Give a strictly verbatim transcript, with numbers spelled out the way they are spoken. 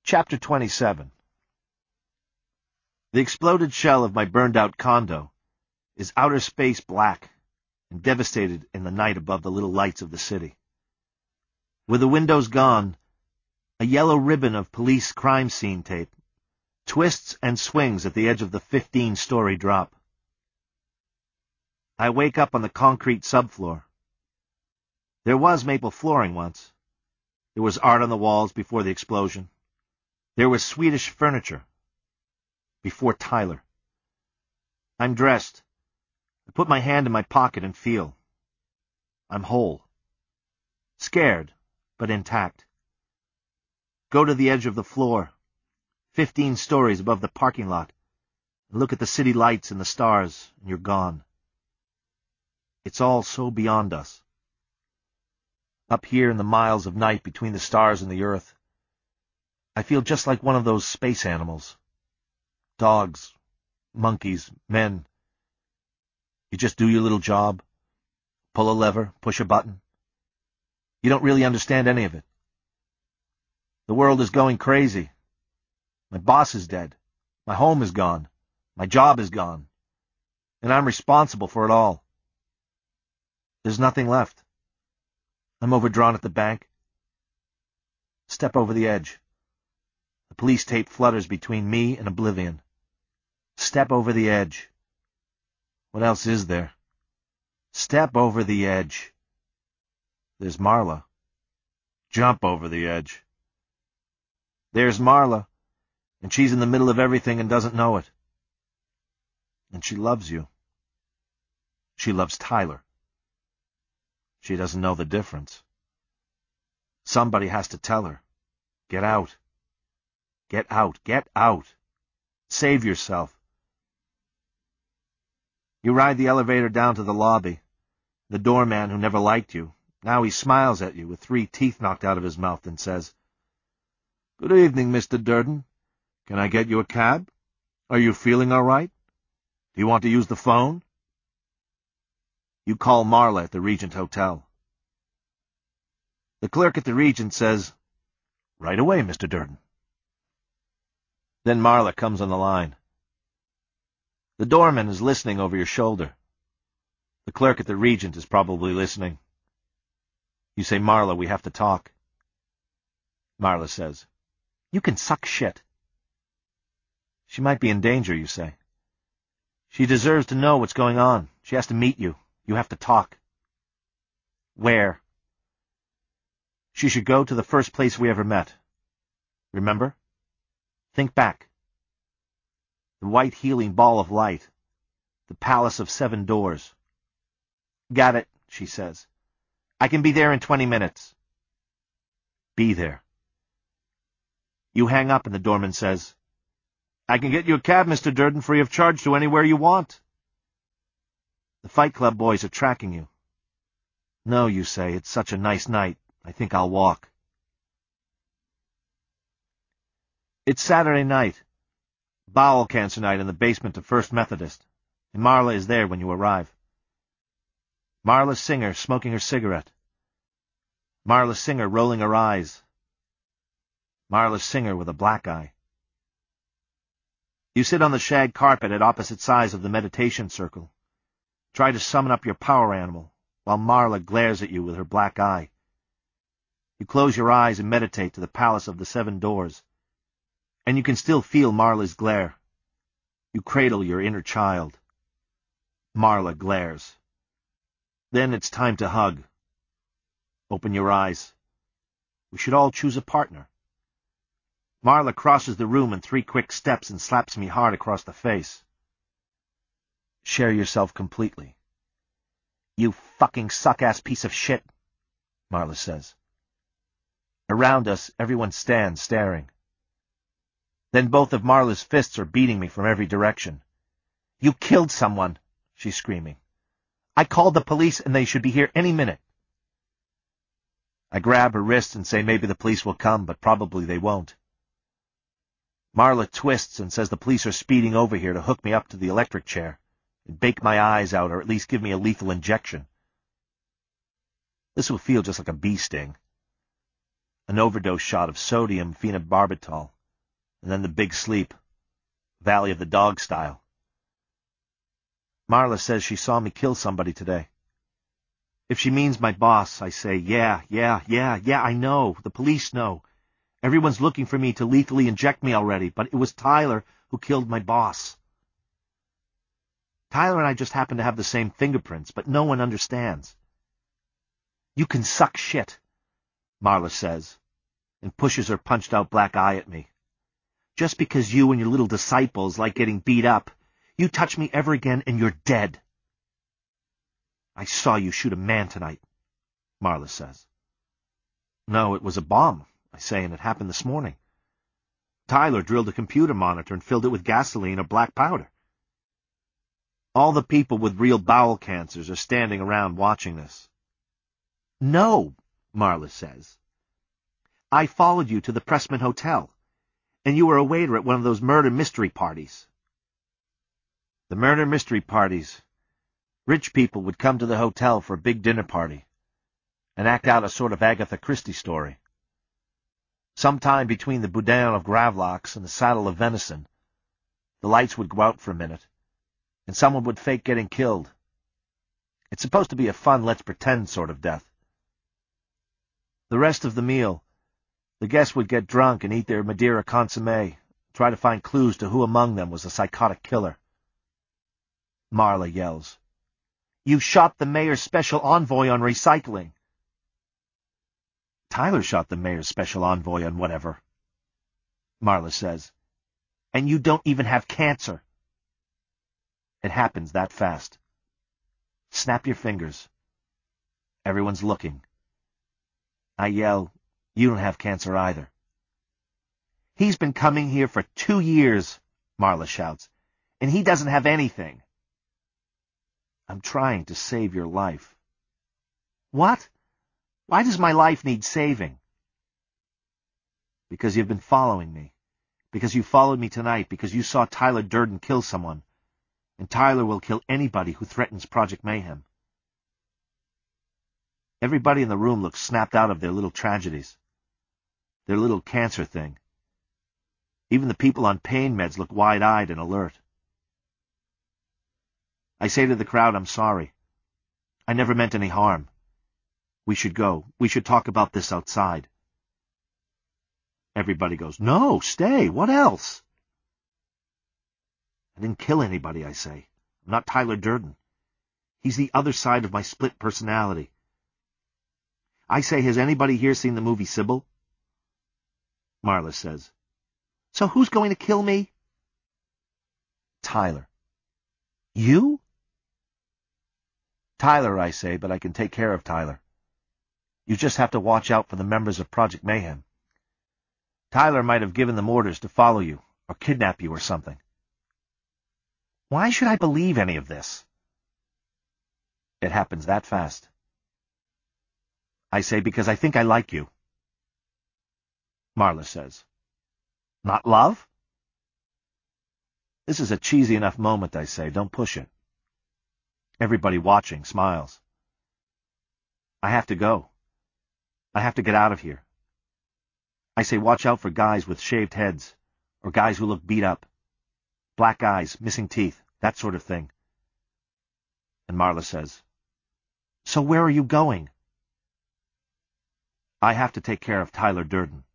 Chapter twenty-seven. The exploded shell of my burned-out condo is outer space black and devastated in the night above the little lights of the city. With the windows gone, a yellow ribbon of police crime scene tape twists and swings at the edge of the fifteen-story drop. I wake up on the concrete subfloor. There was maple flooring once. There was art on the walls before the explosion. There was Swedish furniture before Tyler. I'm dressed. I put my hand in my pocket and feel. I'm whole. Scared, but intact. Go to the edge of the floor, fifteen stories above the parking lot, and look at the city lights and the stars, and you're gone. It's all so beyond us. Up here in the miles of night between the stars and the earth, I feel just like one of those space animals. Dogs, monkeys, men. You just do your little job, pull a lever, push a button. You don't really understand any of it. The world is going crazy. My boss is dead. My home is gone. My job is gone. And I'm responsible for it all. There's nothing left. I'm overdrawn at the bank. Step over the edge. The police tape flutters between me and oblivion. Step over the edge. What else is there? Step over the edge. There's Marla. Jump over the edge. There's Marla, and she's in the middle of everything and doesn't know it. And she loves you. She loves Tyler. She doesn't know the difference. Somebody has to tell her. Get out. Get out. Get out. Save yourself. You ride the elevator down to the lobby. The doorman who never liked you, now he smiles at you with three teeth knocked out of his mouth and says, "Good evening, Mister Durden. Can I get you a cab? Are you feeling all right? Do you want to use the phone?" You call Marla at the Regent Hotel. The clerk at the Regent says, "Right away, Mister Durden." Then Marla comes on the line. The doorman is listening over your shoulder. The clerk at the Regent is probably listening. You say, "Marla, we have to talk." Marla says, "You can suck shit." She might be in danger, you say. She deserves to know what's going on. She has to meet you. You have to talk. Where? She should go to the first place we ever met. Remember? Think back. The white healing ball of light. The palace of seven doors. Got it, she says. I can be there in twenty minutes. Be there. You hang up and the doorman says, "I can get you a cab, Mister Durden, free of charge to anywhere you want." The Fight Club boys are tracking you. No, you say, it's such a nice night. I think I'll walk. It's Saturday night. Bowel cancer night in the basement of First Methodist, and Marla is there when you arrive. Marla Singer smoking her cigarette. Marla Singer rolling her eyes. Marla Singer with a black eye. You sit on the shag carpet at opposite sides of the meditation circle. Try to summon up your power animal, while Marla glares at you with her black eye. You close your eyes and meditate to the palace of the seven doors, and you can still feel Marla's glare. You cradle your inner child. Marla glares. Then it's time to hug. Open your eyes. We should all choose a partner. Marla crosses the room in three quick steps and slaps me hard across the face. Share yourself completely. You fucking suck-ass piece of shit, Marla says. Around us, everyone stands staring. Then both of Marla's fists are beating me from every direction. You killed someone, she's screaming. I called the police and they should be here any minute. I grab her wrist and say maybe the police will come, but probably they won't. Marla twists and says the police are speeding over here to hook me up to the electric chair and bake my eyes out or at least give me a lethal injection. This will feel just like a bee sting. An overdose shot of sodium phenobarbital and then the big sleep, Valley of the Dog style. Marla says she saw me kill somebody today. If she means my boss, I say, yeah, yeah, yeah, yeah, I know. The police know. Everyone's looking for me to lethally inject me already, but it was Tyler who killed my boss. Tyler and I just happen to have the same fingerprints, but no one understands. You can suck shit, Marla says, and pushes her punched-out black eye at me. Just because you and your little disciples like getting beat up, you touch me ever again and you're dead. I saw you shoot a man tonight, Marla says. No, it was a bomb, I say, and it happened this morning. Tyler drilled a computer monitor and filled it with gasoline or black powder. All the people with real bowel cancers are standing around watching this. No, Marla says. I followed you to the Pressman Hotel, and you were a waiter at one of those murder mystery parties. The murder mystery parties. Rich people would come to the hotel for a big dinner party and act out a sort of Agatha Christie story. Sometime between the boudin of gravlax and the saddle of venison, the lights would go out for a minute, and someone would fake getting killed. It's supposed to be a fun let's pretend sort of death. The rest of the meal, the guests would get drunk and eat their Madeira consommé, try to find clues to who among them was a psychotic killer. Marla yells, "You shot the mayor's special envoy on recycling." Tyler shot the mayor's special envoy on whatever, Marla says. And you don't even have cancer. It happens that fast. Snap your fingers. Everyone's looking. I yell, "You don't have cancer either." "He's been coming here for two years, Marla shouts, "and he doesn't have anything." "I'm trying to save your life." "What? Why does my life need saving?" "Because you've been following me. Because you followed me tonight. Because you saw Tyler Durden kill someone. And Tyler will kill anybody who threatens Project Mayhem." Everybody in the room looks snapped out of their little tragedies. Their little cancer thing. Even the people on pain meds look wide-eyed and alert. I say to the crowd, I'm sorry. I never meant any harm. We should go. We should talk about this outside. Everybody goes, "No, stay. What else?" I didn't kill anybody, I say. I'm not Tyler Durden. He's the other side of my split personality. I say, has anybody here seen the movie Sybil? Marla says, "So who's going to kill me?" Tyler. "You?" "Tyler," I say, "but I can take care of Tyler. You just have to watch out for the members of Project Mayhem. Tyler might have given them orders to follow you, or kidnap you or something." Why should I believe any of this? It happens that fast. I say, because I think I like you. Marla says, "Not love?" This is a cheesy enough moment, I say. Don't push it. Everybody watching smiles. I have to go. I have to get out of here. I say, watch out for guys with shaved heads, or guys who look beat up. Black eyes, missing teeth, that sort of thing. And Marla says, "So where are you going?" I have to take care of Tyler Durden.